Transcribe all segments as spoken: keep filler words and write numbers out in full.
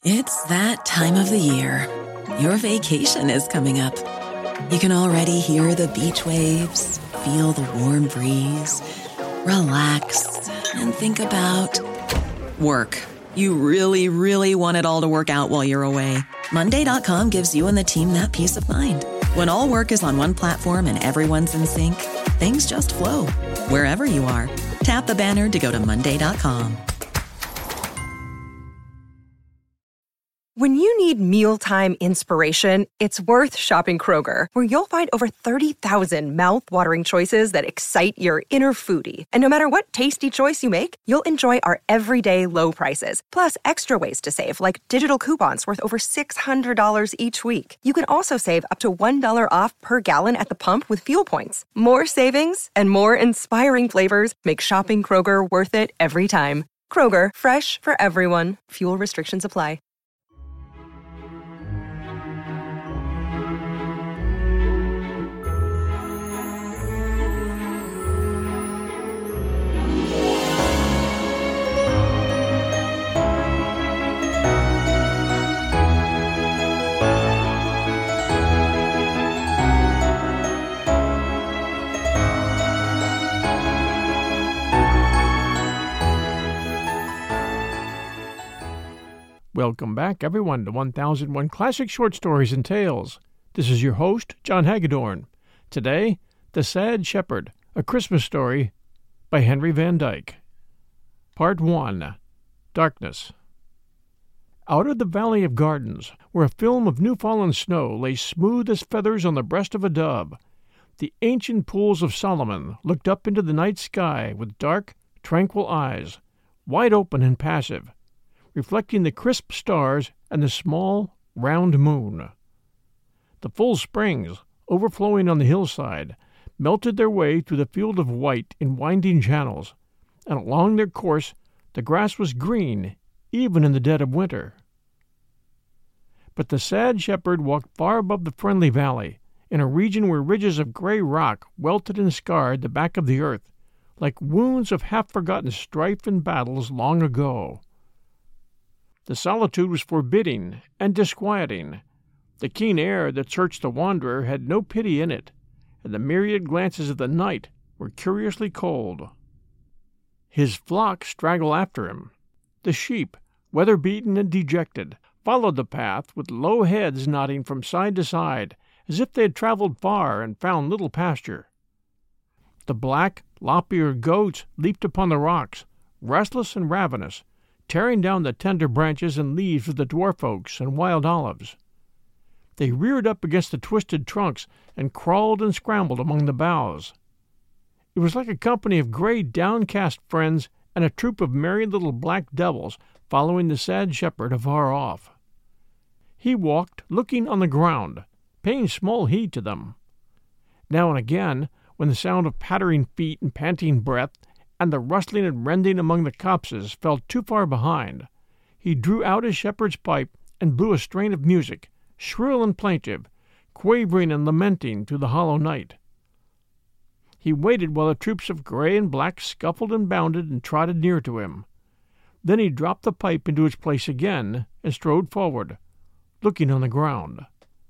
It's that time of the year. Your vacation is coming up. You can already hear the beach waves, feel the warm breeze, relax, and think about work. You really, really want it all to work out while you're away. Monday dot com gives you and the team that peace of mind. When all work is on one platform and everyone's in sync, things just flow. Wherever you are, tap the banner to go to Monday dot com. When you need mealtime inspiration, it's worth shopping Kroger, where you'll find over thirty thousand mouth-watering choices that excite your inner foodie. And no matter what tasty choice you make, you'll enjoy our everyday low prices, plus extra ways to save, like digital coupons worth over six hundred dollars each week. You can also save up to one dollar off per gallon at the pump with fuel points. More savings and more inspiring flavors make shopping Kroger worth it every time. Kroger, fresh for everyone. Fuel restrictions apply. Welcome back, everyone, to one thousand one Classic Short Stories and Tales. This is your host, John Hagedorn. Today, The Sad Shepherd, A Christmas Story by Henry Van Dyke. Part one. Darkness. Out of the Valley of Gardens, where a film of new-fallen snow lay smooth as feathers on the breast of a dove, the ancient pools of Solomon looked up into the night sky with dark, tranquil eyes, wide open and passive, reflecting the crisp stars and the small, round moon. The full springs, overflowing on the hillside, melted their way through the field of white in winding channels, and along their course the grass was green, even in the dead of winter. But the sad shepherd walked far above the friendly valley, in a region where ridges of gray rock welted and scarred the back of the earth, like wounds of half-forgotten strife and battles long ago. The solitude was forbidding and disquieting. The keen air that searched the wanderer had no pity in it, and the myriad glances of the night were curiously cold. His flock straggled after him. The sheep, weather-beaten and dejected, followed the path with low heads nodding from side to side, as if they had traveled far and found little pasture. The black, lop-eared goats leaped upon the rocks, restless and ravenous, tearing down the tender branches and leaves of the dwarf oaks and wild olives. They reared up against the twisted trunks and crawled and scrambled among the boughs. It was like a company of gray, downcast friends and a troop of merry little black devils following the sad shepherd afar off. He walked, looking on the ground, paying small heed to them. Now and again, when the sound of pattering feet and panting breath and the rustling and rending among the copses fell too far behind, he drew out his shepherd's pipe and blew a strain of music, shrill and plaintive, quavering and lamenting through the hollow night. He waited while the troops of gray and black scuffled and bounded and trotted near to him. Then he dropped the pipe into its place again and strode forward, looking on the ground.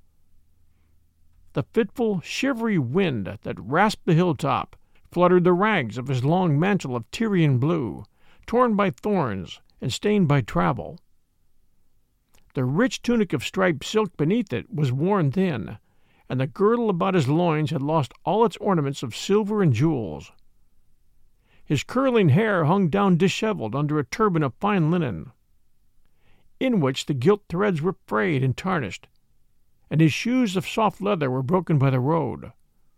The fitful, shivery wind that rasped the hilltop fluttered the rags of his long mantle of Tyrian blue, torn by thorns and stained by travel. The rich tunic of striped silk beneath it was worn thin, and the girdle about his loins had lost all its ornaments of silver and jewels. His curling hair hung down disheveled under a turban of fine linen, in which the gilt threads were frayed and tarnished, and his shoes of soft leather were broken by the road.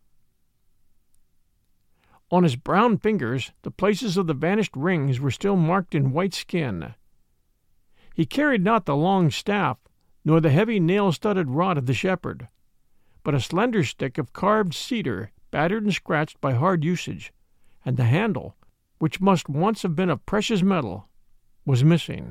On his brown fingers the places of the vanished rings were still marked in white skin. He carried not the long staff, nor the heavy nail-studded rod of the shepherd, but a slender stick of carved cedar battered and scratched by hard usage, and the handle, which must once have been of precious metal, was missing.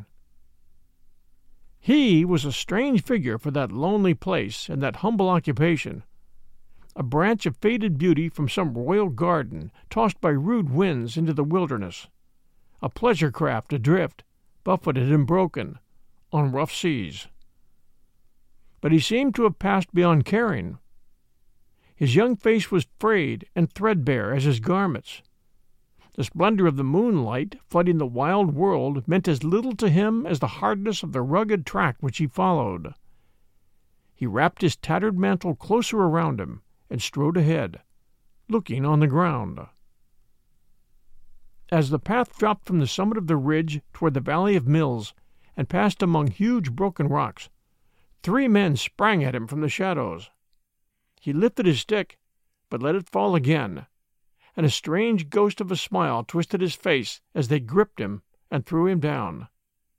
He was a strange figure for that lonely place and that humble occupation, a branch of faded beauty from some royal garden tossed by rude winds into the wilderness, a pleasure craft adrift, buffeted and broken, on rough seas. But he seemed to have passed beyond caring. His young face was frayed and threadbare as his garments. The splendor of the moonlight flooding the wild world meant as little to him as the hardness of the rugged track which he followed. He wrapped his tattered mantle closer around him and strode ahead, looking on the ground. As the path dropped from the summit of the ridge toward the valley of Mills and passed among huge broken rocks, three men sprang at him from the shadows. He lifted his stick, but let it fall again, and a strange ghost of a smile twisted his face as they gripped him and threw him down.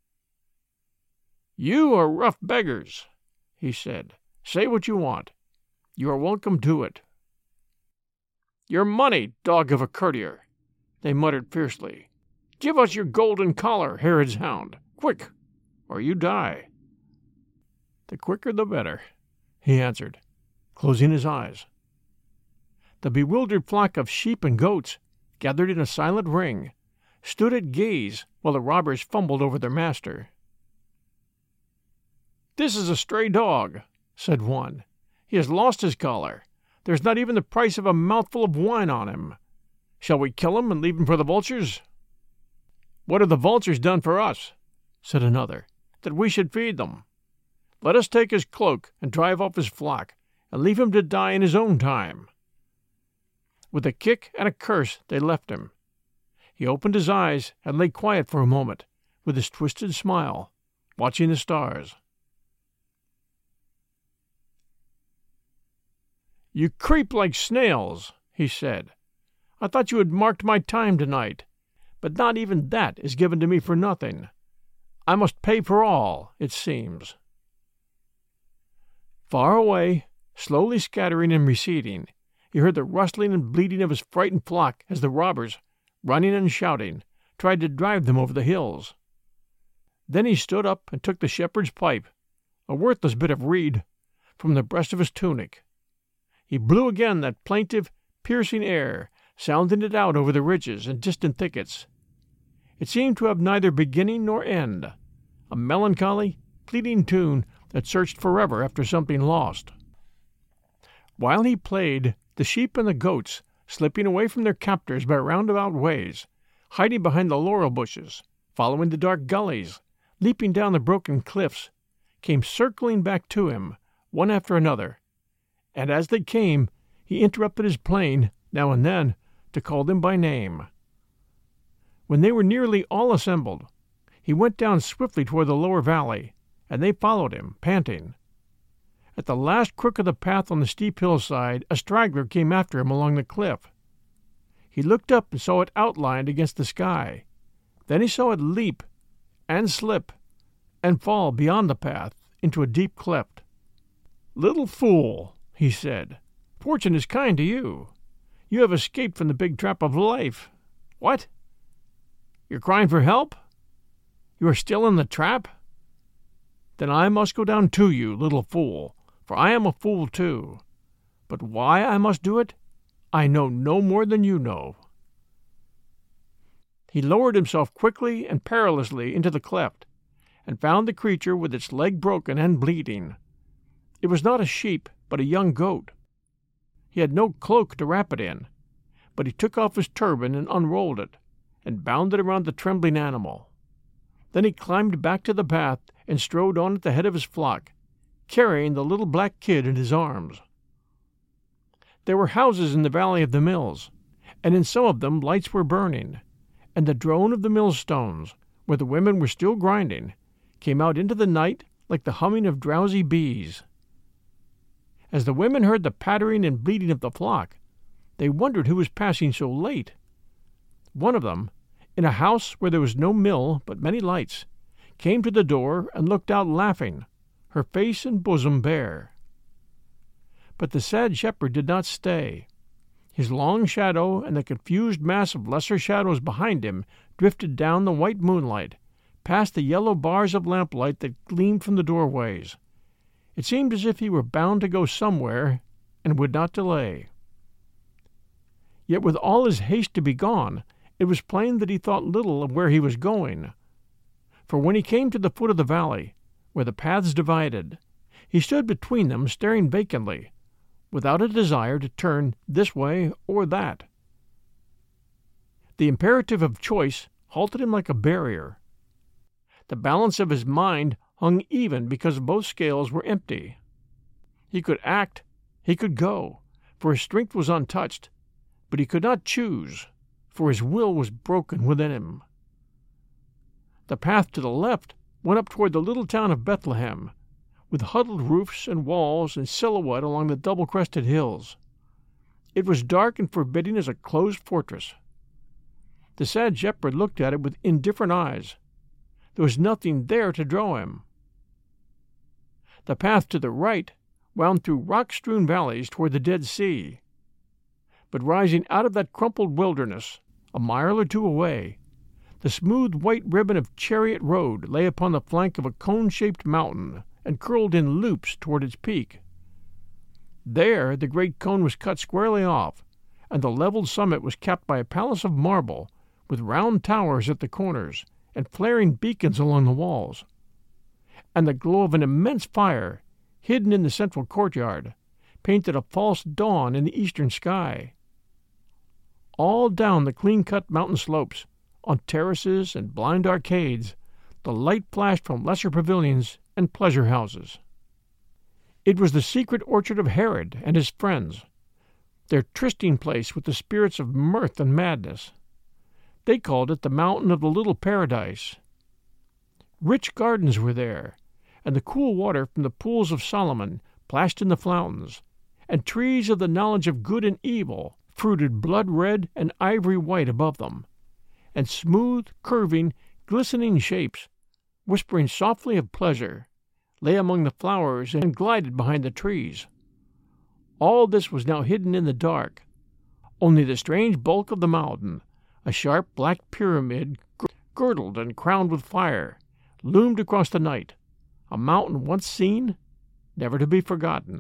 "You are rough beggars," he said. "Say what you want. You are welcome to it." "Your money, dog of a courtier!" they muttered fiercely. "Give us your golden collar, Herod's hound, quick, or you die." "The quicker the better," he answered, closing his eyes. The bewildered flock of sheep and goats, gathered in a silent ring, stood at gaze while the robbers fumbled over their master. "This is a stray dog," said one. "He has lost his collar. There's not even the price of a mouthful of wine on him. Shall we kill him and leave him for the vultures?" "What have the vultures done for us," said another, "that we should feed them? Let us take his cloak and drive off his flock, and leave him to die in his own time." With a kick and a curse they left him. He opened his eyes and lay quiet for a moment, with his twisted smile, watching the stars. "You creep like snails," he said. "I thought you had marked my time tonight, but not even that is given to me for nothing. I must pay for all, it seems." Far away, slowly scattering and receding, he heard the rustling and bleating of his frightened flock as the robbers, running and shouting, tried to drive them over the hills. Then he stood up and took the shepherd's pipe, a worthless bit of reed, from the breast of his tunic. He blew again that plaintive, piercing air, sounding it out over the ridges and distant thickets. It seemed to have neither beginning nor end, a melancholy, pleading tune that searched forever after something lost. While he played, the sheep and the goats, slipping away from their captors by roundabout ways, hiding behind the laurel bushes, following the dark gullies, leaping down the broken cliffs, came circling back to him, one after another, and as they came, he interrupted his playing, now and then, to call them by name. When they were nearly all assembled, he went down swiftly toward the lower valley, and they followed him, panting. At the last crook of the path on the steep hillside, a straggler came after him along the cliff. He looked up and saw it outlined against the sky. Then he saw it leap and slip and fall beyond the path into a deep cleft. "Little fool," he said, "fortune is kind to you. You have escaped from the big trap of life. What? You're crying for help? You are still in the trap? Then I must go down to you, little fool, for I am a fool too. But why I must do it, I know no more than you know." He lowered himself quickly and perilously into the cleft, and found the creature with its leg broken and bleeding. It was not a sheep, but a young goat. He had no cloak to wrap it in, but he took off his turban and unrolled it, and bound it around the trembling animal. Then he climbed back to the path and strode on at the head of his flock, carrying the little black kid in his arms. There were houses in the valley of the mills, and in some of them lights were burning, and the drone of the millstones, where the women were still grinding, came out into the night like the humming of drowsy bees. As the women heard the pattering and bleating of the flock, they wondered who was passing so late. One of them, in a house where there was no mill but many lights, came to the door and looked out laughing, her face and bosom bare. But the sad shepherd did not stay. His long shadow and the confused mass of lesser shadows behind him drifted down the white moonlight, past the yellow bars of lamplight that gleamed from the doorways. It seemed as if he were bound to go somewhere and would not delay. Yet with all his haste to be gone, it was plain that he thought little of where he was going. For when he came to the foot of the valley, where the paths divided. He stood between them, staring vacantly, without a desire to turn this way or that. The imperative of choice halted him like a barrier. The balance of his mind hung even because both scales were empty. He could act, he could go, for his strength was untouched, but he could not choose, for his will was broken within him. The path to the left went up toward the little town of Bethlehem, with huddled roofs and walls in silhouette along the double-crested hills. It was dark and forbidding as a closed fortress. The sad shepherd looked at it with indifferent eyes. There was nothing there to draw him. The path to the right wound through rock-strewn valleys toward the Dead Sea. But rising out of that crumpled wilderness, a mile or two away, the smooth white ribbon of Chariot Road lay upon the flank of a cone-shaped mountain and curled in loops toward its peak. There the great cone was cut squarely off, and the leveled summit was capped by a palace of marble with round towers at the corners and flaring beacons along the walls. And the glow of an immense fire, hidden in the central courtyard, painted a false dawn in the eastern sky. All down the clean-cut mountain slopes, on terraces and blind arcades, the light flashed from lesser pavilions and pleasure houses. It was the secret orchard of Herod and his friends, their trysting place with the spirits of mirth and madness. They called it the Mountain of the Little Paradise. Rich gardens were there, and the cool water from the pools of Solomon plashed in the fountains, and trees of the knowledge of good and evil fruited blood-red and ivory-white above them, and smooth, curving, glistening shapes, whispering softly of pleasure, lay among the flowers and glided behind the trees. All this was now hidden in the dark. Only the strange bulk of the mountain, a sharp black pyramid girdled and crowned with fire, loomed across the night, a mountain once seen, never to be forgotten.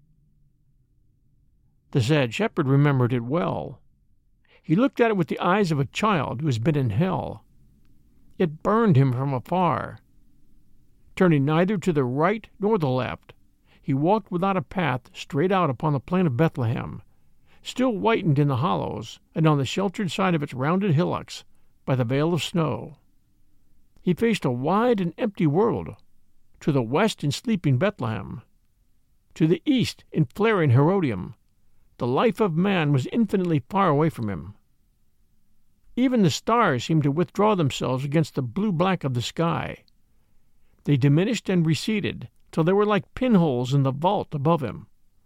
The sad shepherd remembered it well. He looked at it with the eyes of a child who has been in hell. It burned him from afar. Turning neither to the right nor the left, he walked without a path straight out upon the plain of Bethlehem, still whitened in the hollows and on the sheltered side of its rounded hillocks by the veil of snow. He faced a wide and empty world, to the west in sleeping Bethlehem, to the east in flaring Herodium. The life of man was infinitely far away from him. Even the stars seemed to withdraw themselves against the blue-black of the sky. They diminished and receded till they were like pinholes in the vault above him.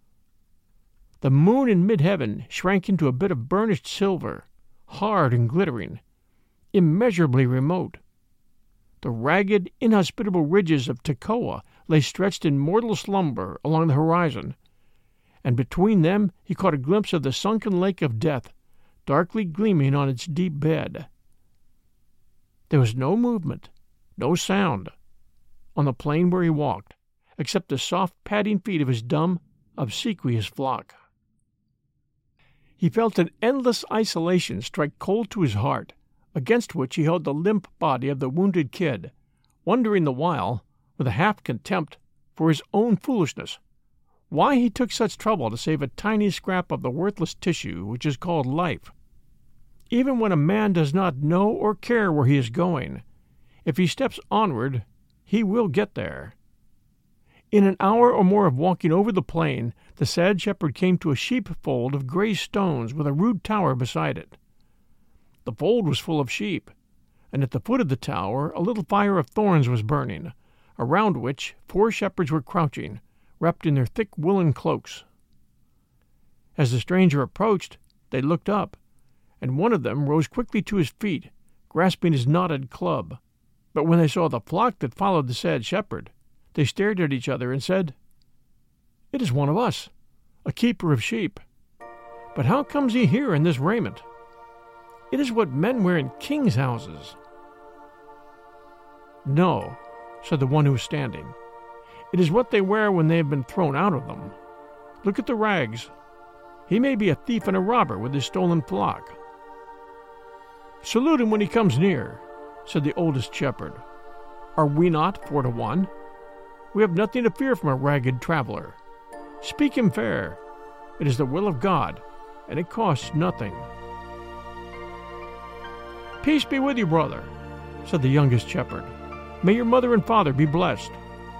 The moon in mid-heaven shrank into a bit of burnished silver, hard and glittering, immeasurably remote. The ragged, inhospitable ridges of Tekoa lay stretched in mortal slumber along the horizon, and between them he caught a glimpse of the sunken lake of death, darkly gleaming on its deep bed. There was no movement, no sound, on the plain where he walked, except the soft padding feet of his dumb, obsequious flock. He felt an endless isolation strike cold to his heart, against which he held the limp body of the wounded kid, wondering the while, with a half-contempt for his own foolishness, why he took such trouble to save a tiny scrap of the worthless tissue which is called life. Even when a man does not know or care where he is going, if he steps onward, he will get there. In an hour or more of walking over the plain, the sad shepherd came to a sheepfold of gray stones with a rude tower beside it. The fold was full of sheep, and at the foot of the tower a little fire of thorns was burning, around which four shepherds were crouching, wrapped in their thick woolen cloaks. As the stranger approached, they looked up, and one of them rose quickly to his feet, grasping his knotted club. But when they saw the flock that followed the sad shepherd, they stared at each other and said, "It is one of us, a keeper of sheep. But how comes he here in this raiment? It is what men wear in kings' houses." "No," said the one who was standing. "It is what they wear when they have been thrown out of them. Look at the rags. He may be a thief and a robber with his stolen flock." "Salute him when he comes near," said the oldest shepherd. "Are we not four to one? We have nothing to fear from a ragged traveler. Speak him fair. It is the will of God, and it costs nothing." "Peace be with you, brother," said the youngest shepherd. "May your mother and father be blessed."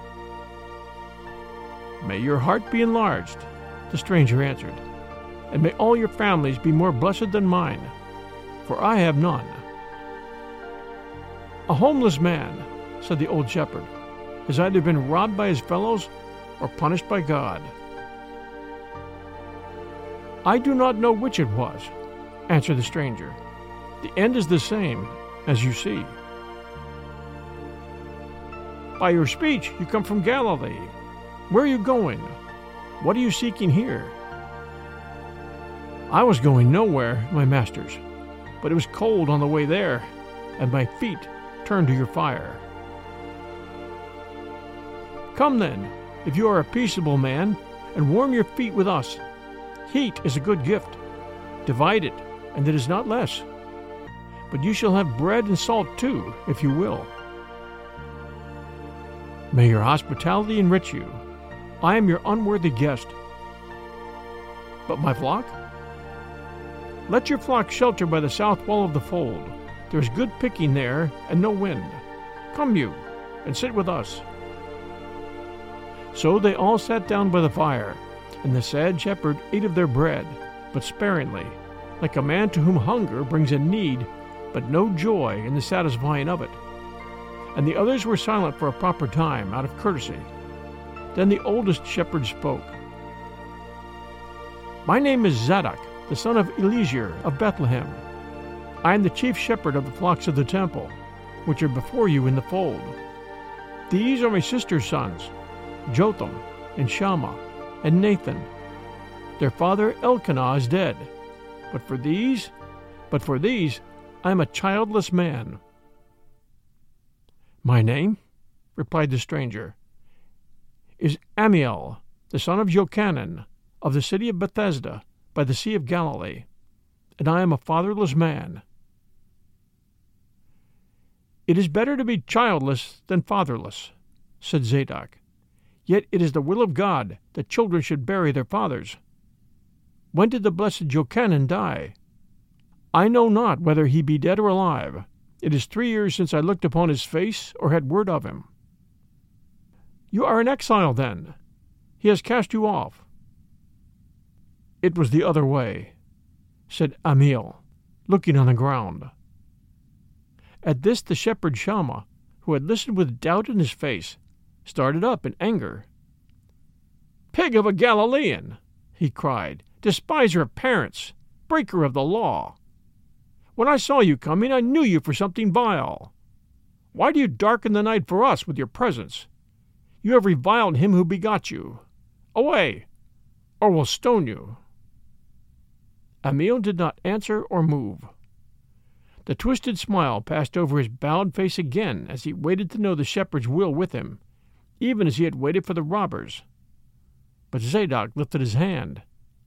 "May your heart be enlarged," the stranger answered, "and may all your families be more blessed than mine, for I have none." "A homeless man," said the old shepherd, "has either been robbed by his fellows or punished by God." "I do not know which it was," answered the stranger. "The end is the same, as you see." "By your speech you come from Galilee. Where are you going? What are you seeking here?" "I was going nowhere, my masters, but it was cold on the way there, and my feet turned to your fire." "Come then, if you are a peaceable man, and warm your feet with us. Heat is a good gift. Divide it, and it is not less. But you shall have bread and salt too, if you will." "May your hospitality enrich you. I am your unworthy guest." "But my flock?" "Let your flock shelter by the south wall of the fold. There is good picking there, and no wind. Come you, and sit with us." So they all sat down by the fire, and the sad shepherd ate of their bread, but sparingly, like a man to whom hunger brings a need, but no joy in the satisfying of it. And the others were silent for a proper time, out of courtesy. Then the oldest shepherd spoke. "My name is Zadok, the son of Eliezer of Bethlehem. I am the chief shepherd of the flocks of the temple, which are before you in the fold. These are my sister's sons, Jotham and Shammah and Nathan. Their father Elkanah is dead, but for these, but for these, I am a childless man." "My name," replied the stranger, "is Amiel, the son of Jochanan, of the city of Bethesda, by the Sea of Galilee, and I am a fatherless man." "It is better to be childless than fatherless," said Zadok. "Yet it is the will of God that children should bury their fathers. When did the blessed Jochanan die? I know not whether he be dead or alive. It is three years since I looked upon his face or had word of him." "You are an exile, then. He has cast you off." "It was the other way," said Amiel, looking on the ground. At this the shepherd Shammah, who had listened with doubt in his face, started up in anger. "Pig of a Galilean!" he cried. "Despiser of parents! Breaker of the law! When I saw you coming, I knew you for something vile. Why do you darken the night for us with your presence? You have reviled him who begot you. Away, or we'll stone you." Amiel did not answer or move. The twisted smile passed over his bowed face again as he waited to know the shepherd's will with him, even as he had waited for the robbers. But Zadok lifted his hand.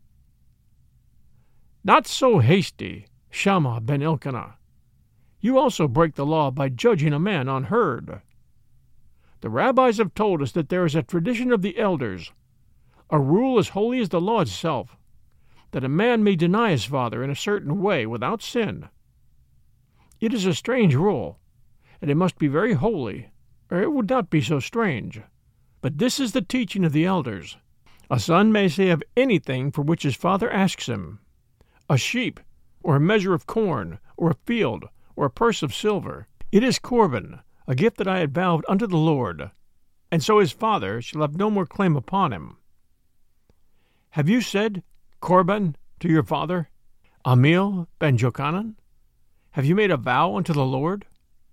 "Not so hasty, Shammah ben Elkanah. You also break the law by judging a man unheard. The rabbis have told us that there is a tradition of the elders, a rule as holy as the law itself, that a man may deny his father in a certain way without sin. It is a strange rule, and it must be very holy, or it would not be so strange. But this is the teaching of the elders. A son may say of anything for which his father asks him, a sheep, or a measure of corn, or a field, or a purse of silver, it is Corban, a gift that I had vowed unto the Lord, and so his father shall have no more claim upon him. Have you said, Corban, to your father, Amiel ben Jochanan? Have you made a vow unto the Lord?"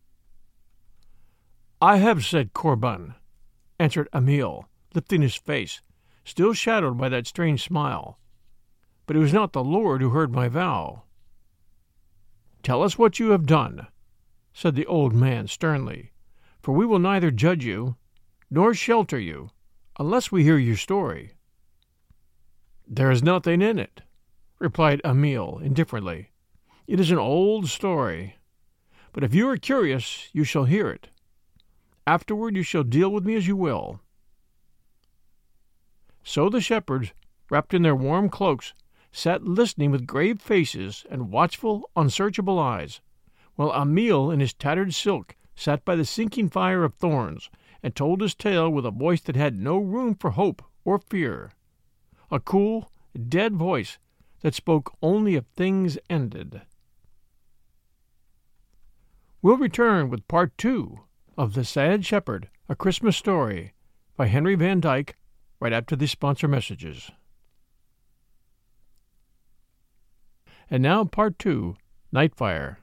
"I have said Corban," answered Amiel, lifting his face, still shadowed by that strange smile. "But it was not the Lord who heard my vow." "Tell us what you have done," said the old man sternly, "for we will neither judge you nor shelter you unless we hear your story." "There is nothing in it," replied Amiel indifferently. "It is an old story. But if you are curious, you shall hear it. Afterward you shall deal with me as you will. So the shepherds, wrapped in their warm cloaks, sat listening with grave faces and watchful, unsearchable eyes, while Amil in his tattered silk sat by the sinking fire of thorns and told his tale with a voice that had no room for hope or fear, a cool, dead voice that spoke only of things ended. We'll return with part two of The Sad Shepherd, A Christmas Story by Henry Van Dyke right after these sponsor messages. And now part two, Nightfire.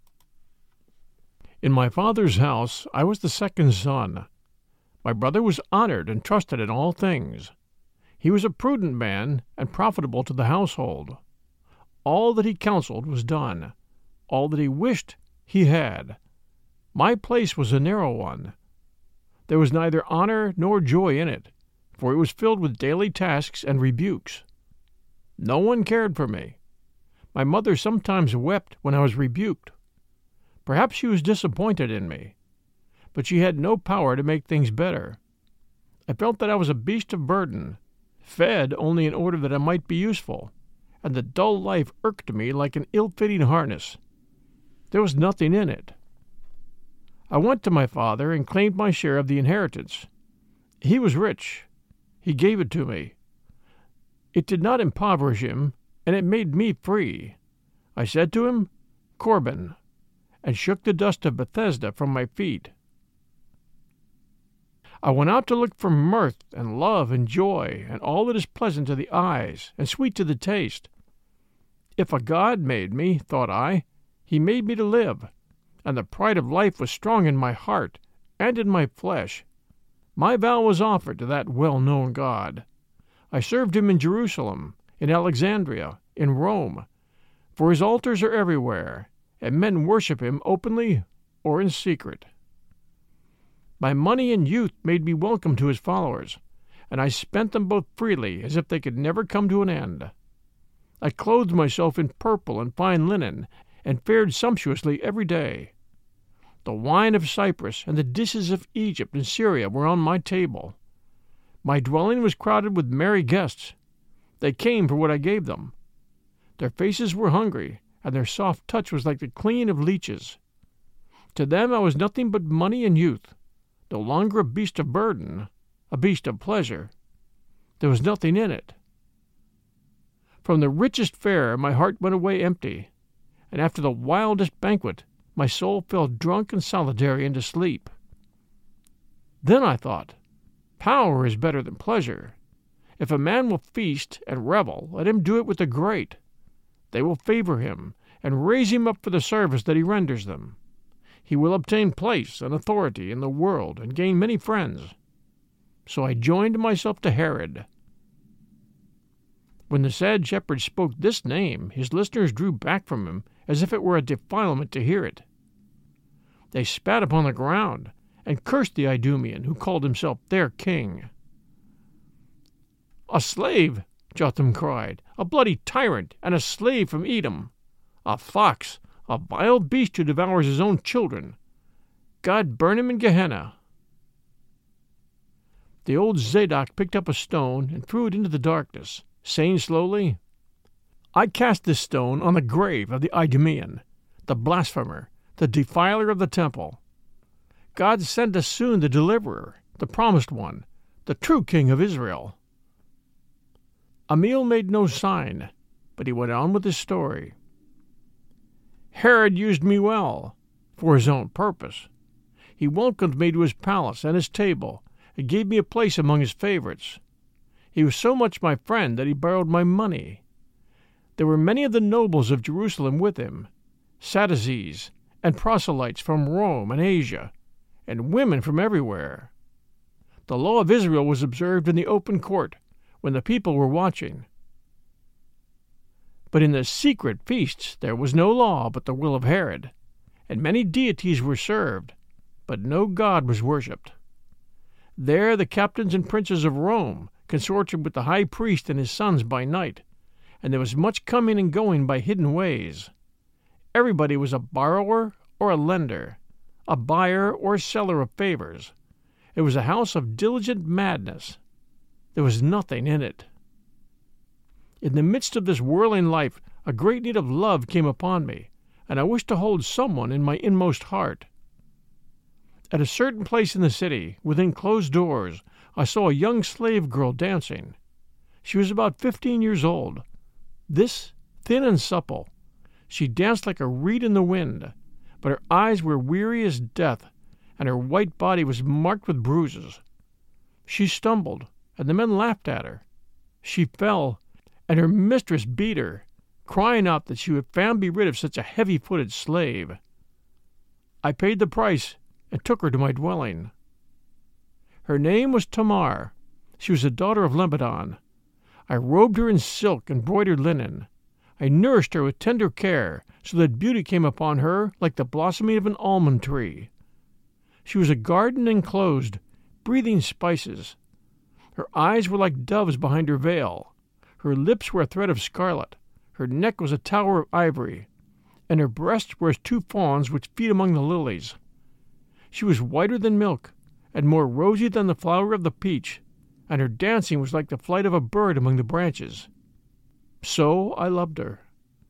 In my father's house I was the second son. My brother was honored and trusted in all things. He was a prudent man and profitable to the household. All that he counseled was done. All that he wished he had. My place was a narrow one. There was neither honor nor joy in it, for it was filled with daily tasks and rebukes. No one cared for me. My mother sometimes wept when I was rebuked. Perhaps she was disappointed in me, but she had no power to make things better. I felt that I was a beast of burden, fed only in order that I might be useful, and the dull life irked me like an ill-fitting harness. There was nothing in it. I went to my father and claimed my share of the inheritance. He was rich. He gave it to me. It did not impoverish him, and it made me free. I said to him, "Corban," and shook the dust of Bethesda from my feet. I went out to look for mirth and love and joy and all that is pleasant to the eyes and sweet to the taste. If a God made me, thought I, he made me to live, and the pride of life was strong in my heart and in my flesh. My vow was offered to that well-known God. I served him in Jerusalem, in Alexandria, in Rome, for his altars are everywhere, and men worship him openly or in secret. My money and youth made me welcome to his followers, and I spent them both freely as if they could never come to an end. I clothed myself in purple and fine linen, and fared sumptuously every day. The wine of Cyprus and the dishes of Egypt and Syria were on my table. My dwelling was crowded with merry guests. They came for what I gave them. Their faces were hungry, and their soft touch was like the clinging of leeches. To them I was nothing but money and youth, no longer a beast of burden, a beast of pleasure. There was nothing in it. From the richest fare my heart went away empty, and after the wildest banquet my soul fell drunk and solitary into sleep. Then I thought, power is better than pleasure. If a man will feast and revel, let him do it with the great. They will favor him and raise him up for the service that he renders them. He will obtain place and authority in the world and gain many friends. So I joined myself to Herod. When the sad shepherd spoke this name, his listeners drew back from him as if it were a defilement to hear it. They spat upon the ground and cursed the Idumean, who called himself their king. "A slave!" Jotham cried. "A bloody tyrant and a slave from Edom! A fox, a vile beast who devours his own children! God burn him in Gehenna!" The old Zadok picked up a stone and threw it into the darkness, saying slowly, "I cast this stone on the grave of the Idumean, the blasphemer, the defiler of the temple. God send us soon the deliverer, the promised one, the true king of Israel." Amil made no sign, but he went on with his story. "Herod used me well, for his own purpose. He welcomed me to his palace and his table, and gave me a place among his favorites. He was so much my friend that he borrowed my money. There were many of the nobles of Jerusalem with him, Sadducees and proselytes from Rome and Asia, and women from everywhere. The law of Israel was observed in the open court, when the people were watching. But in the secret feasts there was no law but the will of Herod, and many deities were served, but no God was worshipped. There the captains and princes of Rome consorted with the high priest and his sons by night, and there was much coming and going by hidden ways. Everybody was a borrower or a lender, a buyer or seller of favors. It was a house of diligent madness. There was nothing in it. In the midst of this whirling life, a great need of love came upon me, and I wished to hold someone in my inmost heart. At a certain place in the city, within closed doors, I saw a young slave girl dancing. She was about fifteen years old. This, thin and supple, she danced like a reed in the wind, but her eyes were weary as death, and her white body was marked with bruises. She stumbled, and the men laughed at her. She fell, and her mistress beat her, crying out that she would fain be rid of such a heavy-footed slave. I paid the price and took her to my dwelling. Her name was Tamar. She was a daughter of Lebanon. I robed her in silk and broidered linen. I nourished her with tender care, so that beauty came upon her like the blossoming of an almond tree. She was a garden enclosed, breathing spices. Her eyes were like doves behind her veil. Her lips were a thread of scarlet. Her neck was a tower of ivory, and her breasts were as two fawns which feed among the lilies. She was whiter than milk, and more rosy than the flower of the peach, and her dancing was like the flight of a bird among the branches. So I loved her.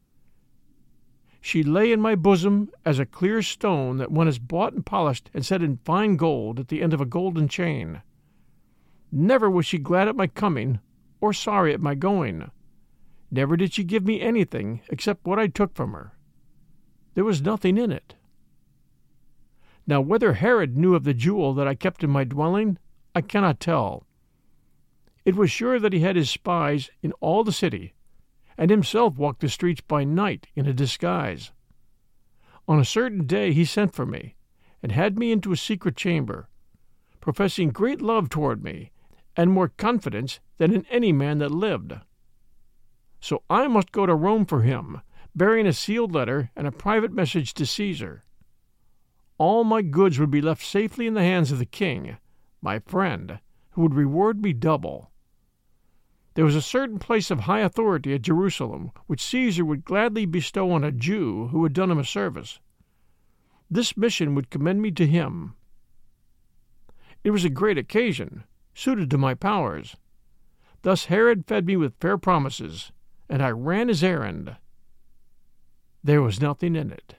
She lay in my bosom as a clear stone that one has bought and polished and set in fine gold at the end of a golden chain. Never was she glad at my coming, or sorry at my going. Never did she give me anything except what I took from her. There was nothing in it. Now whether Herod knew of the jewel that I kept in my dwelling, I cannot tell. It was sure that he had his spies in all the city, and himself walked the streets by night in a disguise. On a certain day he sent for me, and had me into a secret chamber, professing great love toward me, and more confidence than in any man that lived. So I must go to Rome for him, bearing a sealed letter and a private message to Caesar. All my goods would be left safely in the hands of the king, my friend, who would reward me double. There was a certain place of high authority at Jerusalem, which Caesar would gladly bestow on a Jew who had done him a service. This mission would commend me to him. It was a great occasion, suited to my powers. Thus Herod fed me with fair promises, and I ran his errand. There was nothing in it.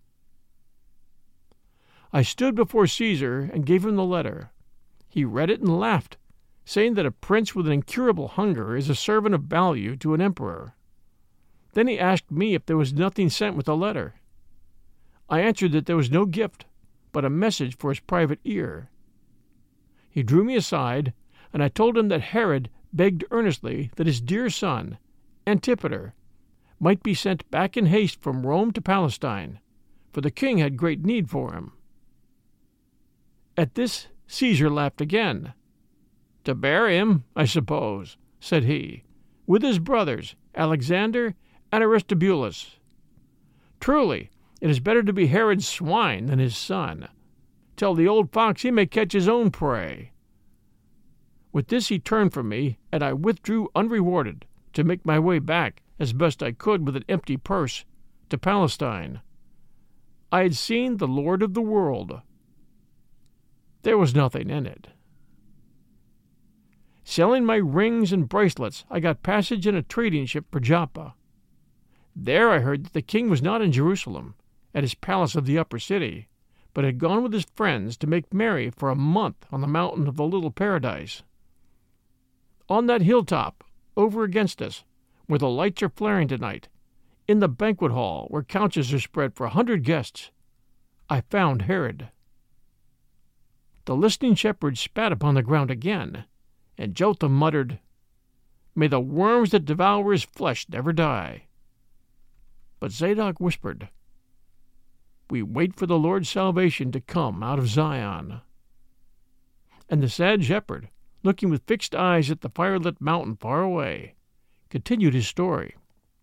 I stood before Caesar and gave him the letter. He read it and laughed, saying that a prince with an incurable hunger is a servant of value to an emperor. Then he asked me if there was nothing sent with the letter. I answered that there was no gift, but a message for his private ear. He drew me aside, and I told him that Herod begged earnestly that his dear son, Antipater, might be sent back in haste from Rome to Palestine, for the king had great need for him. At this Caesar laughed again. "To bury him, I suppose," said he, "with his brothers, Alexander and Aristobulus. Truly, it is better to be Herod's swine than his son. Tell the old fox he may catch his own prey." With this he turned from me, and I withdrew unrewarded, to make my way back, as best I could with an empty purse, to Palestine. I had seen the Lord of the world. There was nothing in it. Selling my rings and bracelets, I got passage in a trading ship for Joppa. There I heard that the king was not in Jerusalem, at his palace of the upper city, but had gone with his friends to make merry for a month on the mountain of the little paradise. On that hilltop, over against us, where the lights are flaring tonight, in the banquet hall where couches are spread for a hundred guests, I found Herod. The listening shepherds spat upon the ground again, and Jotham muttered, "May the worms that devour his flesh never die." But Zadok whispered, "We wait for the Lord's salvation to come out of Zion." And the sad shepherd, looking with fixed eyes at the firelit mountain far away, continued his story.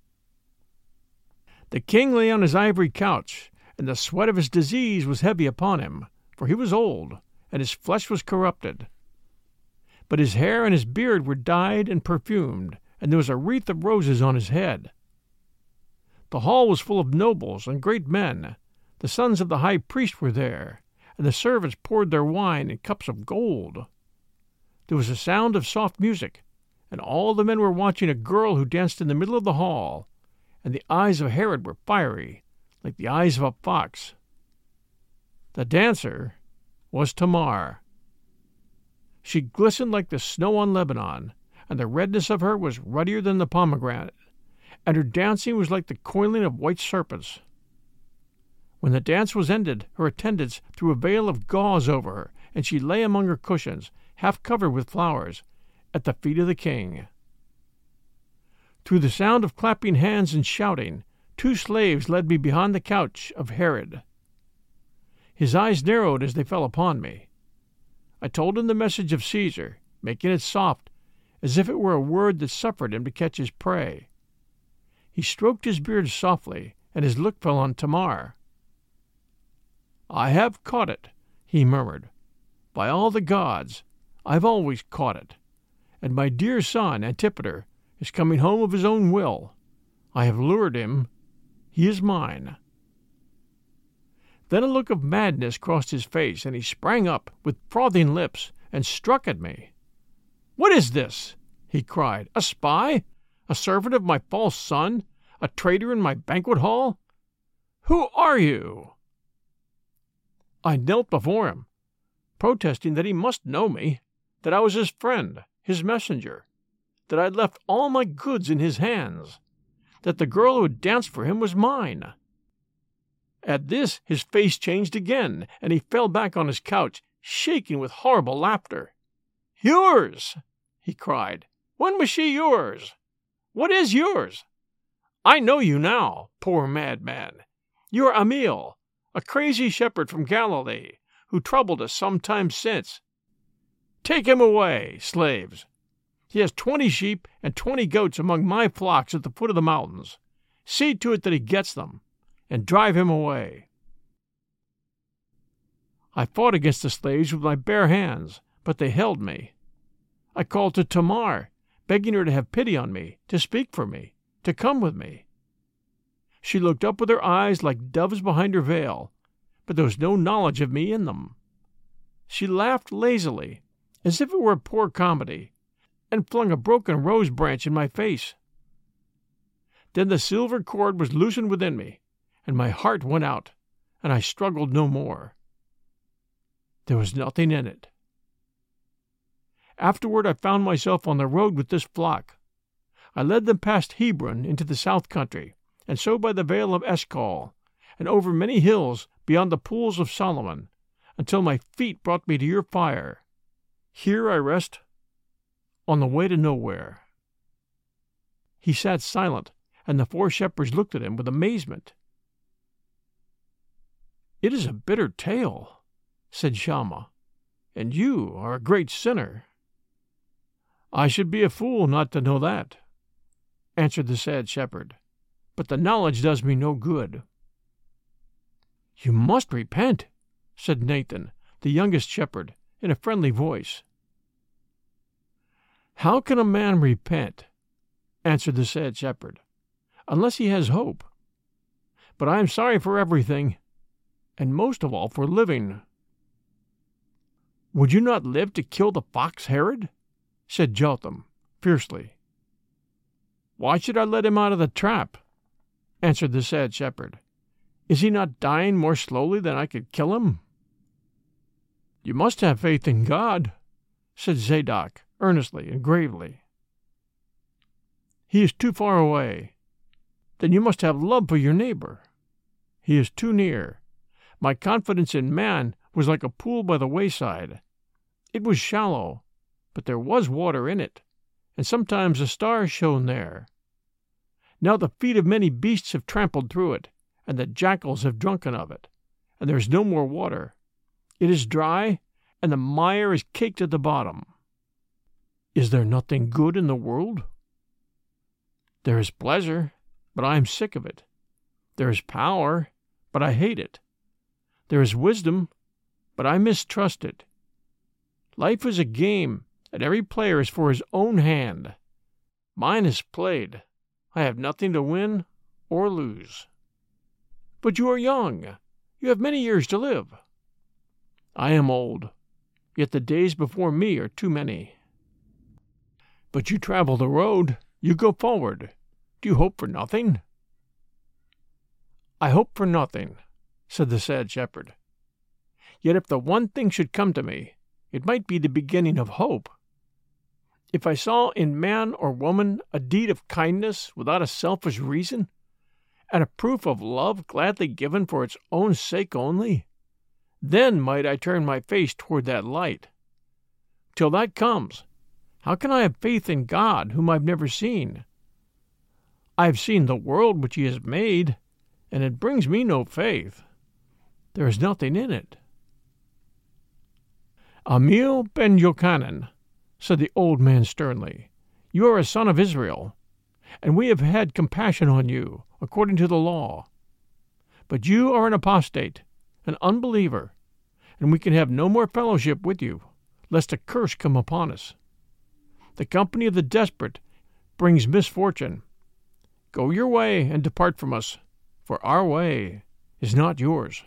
The king lay on his ivory couch, and the sweat of his disease was heavy upon him, for he was old, and his flesh was corrupted. But his hair and his beard were dyed and perfumed, and there was a wreath of roses on his head. The hall was full of nobles and great men. The sons of the high priest were there, and the servants poured their wine in cups of gold. There was a sound of soft music, and all the men were watching a girl who danced in the middle of the hall, and the eyes of Herod were fiery, like the eyes of a fox. The dancer was Tamar. She glistened like the snow on Lebanon, and the redness of her was ruddier than the pomegranate, and her dancing was like the coiling of white serpents. When the dance was ended, her attendants threw a veil of gauze over her, and she lay among her cushions, half covered with flowers, at the feet of the king. Through the sound of clapping hands and shouting, two slaves led me behind the couch of Herod. His eyes narrowed as they fell upon me. I told him the message of Caesar, making it soft, as if it were a word that suffered him to catch his prey. He stroked his beard softly, and his look fell on Tamar. "I have caught it," he murmured. "By all the gods, I've always caught it. And my dear son, Antipater, is coming home of his own will. I have lured him. He is mine." Then a look of madness crossed his face, and he sprang up with frothing lips and struck at me. "What is this?" he cried. "A spy? A servant of my false son? A traitor in my banquet hall? Who are you?" I knelt before him, protesting that he must know me, that I was his friend, his messenger, that I had left all my goods in his hands, that the girl who had danced for him was mine. At this his face changed again, and he fell back on his couch, shaking with horrible laughter. "Yours!" he cried. "When was she yours? What is yours? I know you now, poor madman. You are Ammiel, a crazy shepherd from Galilee, who troubled us some time since. Take him away, slaves. He has twenty sheep and twenty goats among my flocks at the foot of the mountains. See to it that he gets them, and drive him away." I fought against the slaves with my bare hands, but they held me. I called to Tamar, begging her to have pity on me, to speak for me, to come with me. She looked up with her eyes like doves behind her veil, but there was no knowledge of me in them. She laughed lazily, as if it were a poor comedy, and flung a broken rose branch in my face. Then the silver cord was loosened within me, and my heart went out, and I struggled no more. There was nothing in it. Afterward I found myself on the road with this flock. I led them past Hebron into the south country, and so by the vale of Eshcol, and over many hills beyond the pools of Solomon, until my feet brought me to your fire. Here I rest, on the way to nowhere." He sat silent, and the four shepherds looked at him with amazement. "It is a bitter tale," said Shammah, "and you are a great sinner." "I should be a fool not to know that," answered the sad shepherd, "but the knowledge does me no good." "You must repent," said Nathan, the youngest shepherd, in a friendly voice. "How can a man repent," answered the sad shepherd, "unless he has hope? But I am sorry for everything, and most of all for living." "Would you not live to kill the fox Herod?" said Jotham, fiercely. "Why should I let him out of the trap?" answered the sad shepherd. "Is he not dying more slowly than I could kill him?" "You must have faith in God," said Zadok, earnestly and gravely. "He is too far away." "Then you must have love for your neighbor." "He is too near. My confidence in man was like a pool by the wayside. It was shallow, but there was water in it, and sometimes a star shone there. Now the feet of many beasts have trampled through it, and the jackals have drunken of it, and there is no more water. It is dry, and the mire is caked at the bottom. Is there nothing good in the world? There is pleasure, but I am sick of it. There is power, but I hate it. There is wisdom, but I mistrust it. Life is a game, and every player is for his own hand. Mine is played. I have nothing to win or lose." "But you are young. You have many years to live." "I am old, yet the days before me are too many." But you travel the road, you go forward. Do you hope for nothing?" "I hope for nothing," said the sad shepherd. "Yet if the one thing should come to me, it might be the beginning of hope. If I saw in man or woman a deed of kindness without a selfish reason, and a proof of love gladly given for its own sake only, then might I turn my face toward that light. Till that comes, how can I have faith in God whom I've never seen? I have seen the world which he has made, and it brings me no faith. There is nothing in it." "Amiel ben Yochanan," said the old man sternly, "you are a son of Israel, and we have had compassion on you, according to the law. But you are an apostate, an unbeliever, and we can have no more fellowship with you, lest a curse come upon us. The company of the desperate brings misfortune. Go your way and depart from us, for our way is not yours."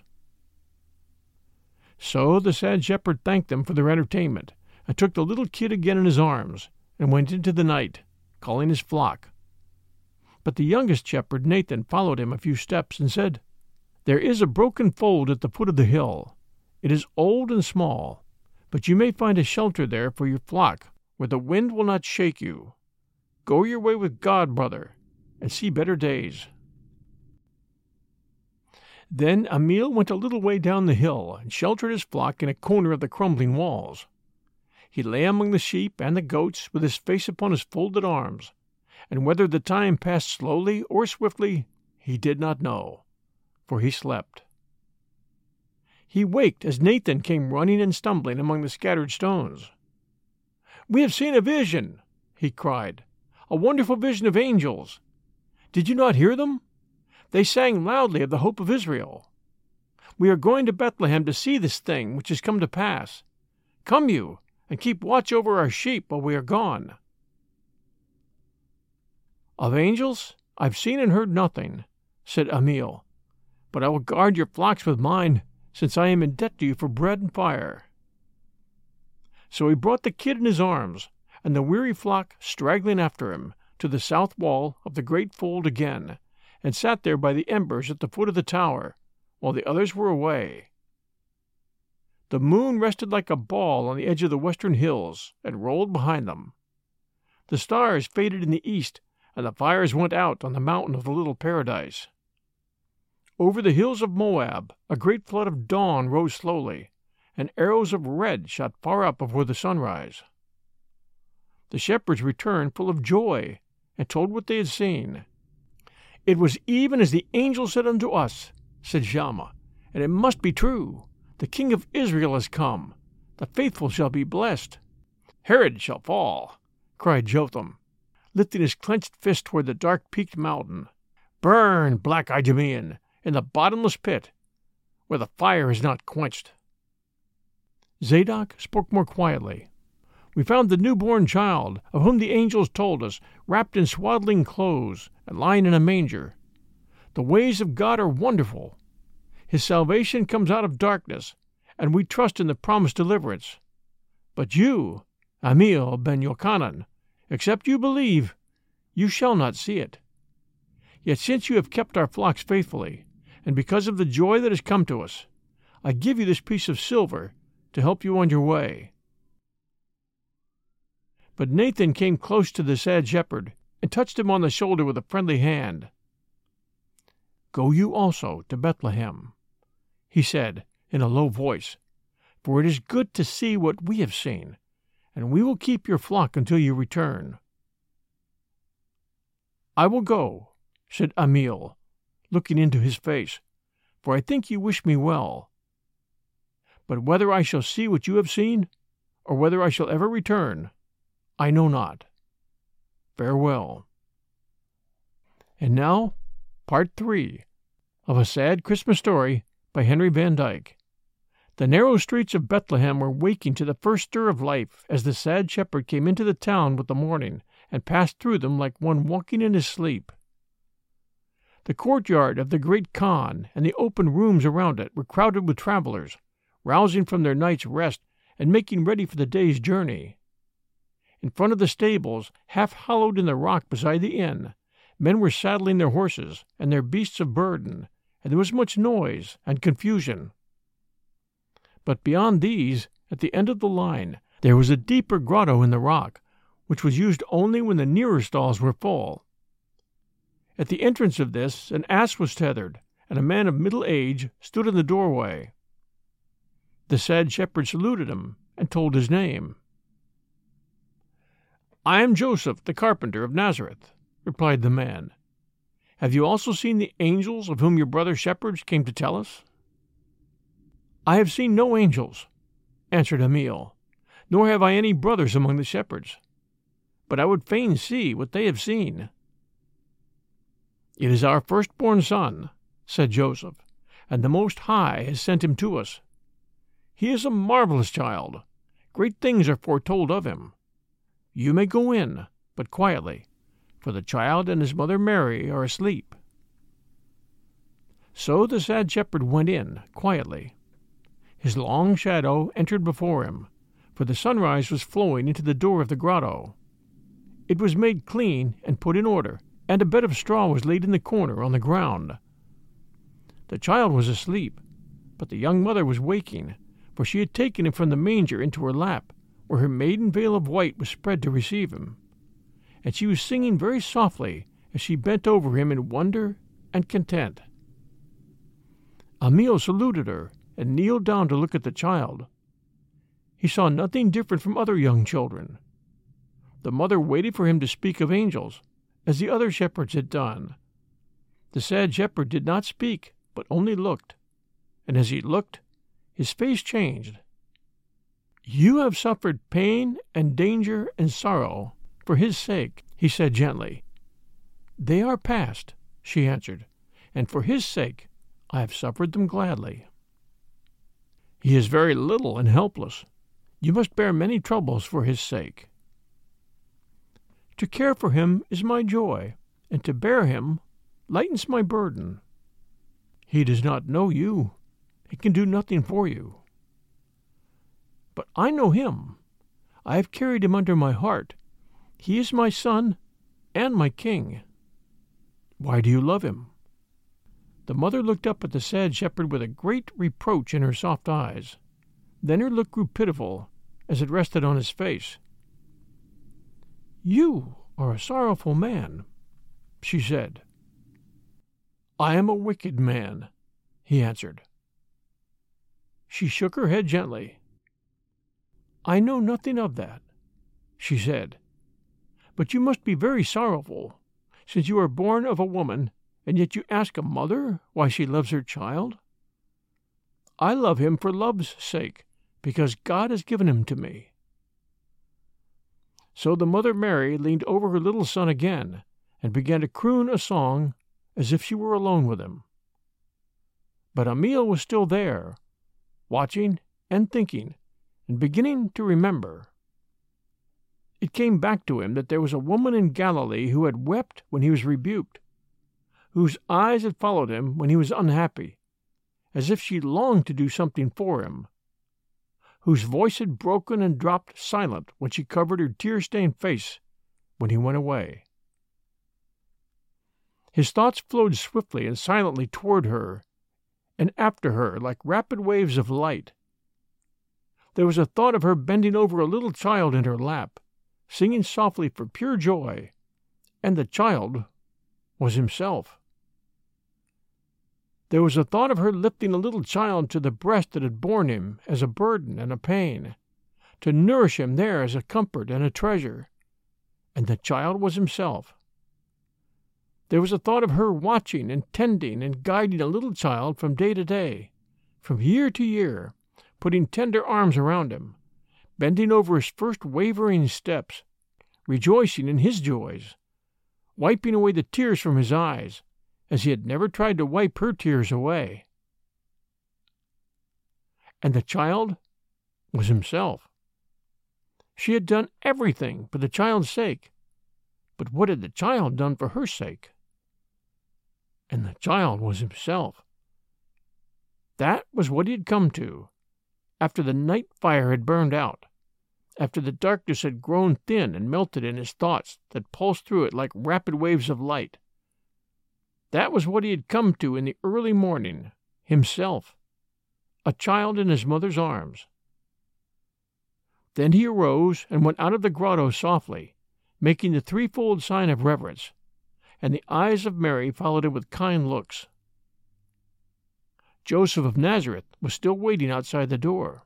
So the sad shepherd thanked them for their entertainment, and took the little kid again in his arms, and went into the night, calling his flock. But the youngest shepherd, Nathan, followed him a few steps, and said, "There is a broken fold at the foot of the hill. It is old and small, but you may find a shelter there for your flock, where the wind will not shake you. Go your way with God, brother, and see better days." Then Amiel went a little way down the hill, and sheltered his flock in a corner of the crumbling walls. He lay among the sheep and the goats, with his face upon his folded arms, and whether the time passed slowly or swiftly, he did not know, for he slept. He waked as Nathan came running and stumbling among the scattered stones. "We have seen a vision," he cried, "a wonderful vision of angels. Did you not hear them? They sang loudly of the hope of Israel. We are going to Bethlehem to see this thing which has come to pass. Come you, and keep watch over our sheep while we are gone." "Of angels I've seen and heard nothing," said Amiel, "but I will guard your flocks with mine, since I am in debt to you for bread and fire." So he brought the kid in his arms, and the weary flock straggling after him, to the south wall of the great fold again, and sat there by the embers at the foot of the tower, while the others were away. The moon rested like a ball on the edge of the western hills, and rolled behind them. The stars faded in the east, and the fires went out on the mountain of the little paradise. Over the hills of Moab a great flood of dawn rose slowly, and arrows of red shot far up before the sunrise. The shepherds returned full of joy, and told what they had seen. "It was even as the angel said unto us," said Shammah, "and it must be true. The King of Israel has come. The faithful shall be blessed." "Herod shall fall," cried Jotham, lifting his clenched fist toward the dark-peaked mountain. "Burn, black Idumean, in the bottomless pit, where the fire is not quenched." Zadok spoke more quietly. "We found the newborn child, of whom the angels told us, wrapped in swaddling clothes and lying in a manger. The ways of God are wonderful. His salvation comes out of darkness, and we trust in the promised deliverance. But you, Amiel ben Yochanan, except you believe, you shall not see it. Yet since you have kept our flocks faithfully, and because of the joy that has come to us, I give you this piece of silver to help you on your way." But Nathan came close to the sad shepherd, and touched him on the shoulder with a friendly hand. "Go you also to Bethlehem," he said in a low voice, "for it is good to see what we have seen, and we will keep your flock until you return." "I will go," said Amiel, looking into his face, "for I think you wish me well. But whether I shall see what you have seen, or whether I shall ever return, I know not. Farewell." And now, Part Three of A Sad Christmas Story by Henry Van Dyke. The narrow streets of Bethlehem were waking to the first stir of life as the sad shepherd came into the town with the morning, and passed through them like one walking in his sleep. The courtyard of the great khan and the open rooms around it were crowded with travelers, rousing from their night's rest and making ready for the day's journey. In front of the stables, half hollowed in the rock beside the inn, men were saddling their horses and their beasts of burden, and there was much noise and confusion. But beyond these, at the end of the line, there was a deeper grotto in the rock, which was used only when the nearer stalls were full. At the entrance of this an ass was tethered, and a man of middle age stood in the doorway. The sad shepherd saluted him and told his name. "I am Joseph, the carpenter of Nazareth," replied the man. "Have you also seen the angels of whom your brother shepherds came to tell us?" "I have seen no angels," answered Emil, "nor have I any brothers among the shepherds. But I would fain see what they have seen." "It is our firstborn son," said Joseph, "and the Most High has sent him to us. He is a marvelous child. Great things are foretold of him. You may go in, but quietly, for the child and his mother Mary are asleep." So the sad shepherd went in quietly. His long shadow entered before him, for the sunrise was flowing into the door of the grotto. It was made clean and put in order, and a bed of straw was laid in the corner on the ground. The child was asleep, but the young mother was waking, for she had taken him from the manger into her lap, where her maiden veil of white was spread to receive him, and she was singing very softly as she bent over him in wonder and content. Emil saluted her and kneeled down to look at the child. He saw nothing different from other young children. The mother waited for him to speak of angels, as the other shepherds had done. The sad shepherd did not speak, but only looked, and as he looked, his face changed. "You have suffered pain and danger and sorrow for his sake," he said gently. "They are past," she answered, "and for his sake I have suffered them gladly. He is very little and helpless. You must bear many troubles for his sake." "To care for him is my joy, and to bear him lightens my burden. He does not know you. He can do nothing for you. But I know him. I have carried him under my heart. He is my son and my king. Why do you love him?" The mother looked up at the sad shepherd with a great reproach in her soft eyes. Then her look grew pitiful as it rested on his face. "You are a sorrowful man," she said. "I am a wicked man," he answered. She shook her head gently. "I know nothing of that," she said. "But you must be very sorrowful, since you are born of a woman, and yet you ask a mother why she loves her child. I love him for love's sake, because God has given him to me." So the mother Mary leaned over her little son again and began to croon a song as if she were alone with him. But Emil was still there, watching and thinking and beginning to remember. It came back to him that there was a woman in Galilee who had wept when he was rebuked, whose eyes had followed him when he was unhappy, as if she longed to do something for him, whose voice had broken and dropped silent when she covered her tear-stained face when he went away. His thoughts flowed swiftly and silently toward her and after her like rapid waves of light. There was a thought of her bending over a little child in her lap, singing softly for pure joy, and the child was himself. There was a thought of her lifting a little child to the breast that had borne him as a burden and a pain, to nourish him there as a comfort and a treasure, and the child was himself. There was a thought of her watching and tending and guiding a little child from day to day, from year to year, putting tender arms around him, bending over his first wavering steps, rejoicing in his joys, wiping away the tears from his eyes, as he had never tried to wipe her tears away. And the child was himself. She had done everything for the child's sake, but what had the child done for her sake? And the child was himself. That was what he had come to, after the night fire had burned out, after the darkness had grown thin and melted in his thoughts that pulsed through it like rapid waves of light. That was what he had come to in the early morning, himself, a child in his mother's arms. Then he arose and went out of the grotto softly, making the threefold sign of reverence, and the eyes of Mary followed him with kind looks. Joseph of Nazareth was still waiting outside the door.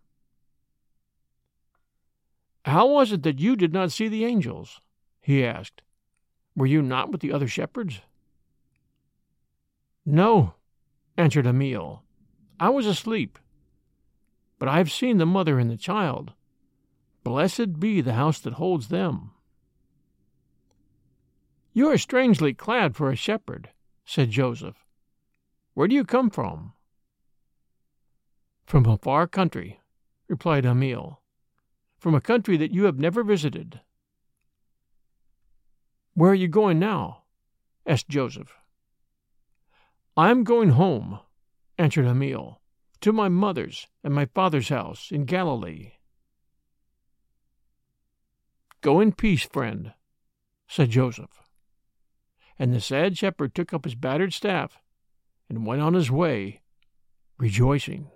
"How was it that you did not see the angels?" he asked. "Were you not with the other shepherds?" "No," answered Emil. "I was asleep. But I have seen the mother and the child. Blessed be the house that holds them." "You are strangely clad for a shepherd," said Joseph. "Where do you come from?" "From a far country," replied Emil. "From a country that you have never visited." "Where are you going now?" asked Joseph. "I am going home," answered Emil, "to my mother's and my father's house in Galilee." "Go in peace, friend," said Joseph. And the sad shepherd took up his battered staff and went on his way, rejoicing.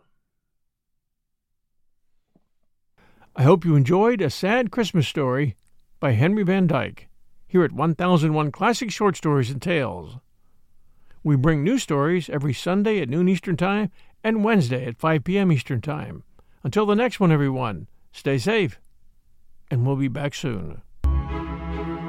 I hope you enjoyed A Sad Christmas Story by Henry Van Dyke here at one thousand one Classic Short Stories and Tales. We bring new stories every Sunday at noon Eastern Time and Wednesday at five p.m. Eastern Time. Until the next one, everyone, stay safe, and we'll be back soon.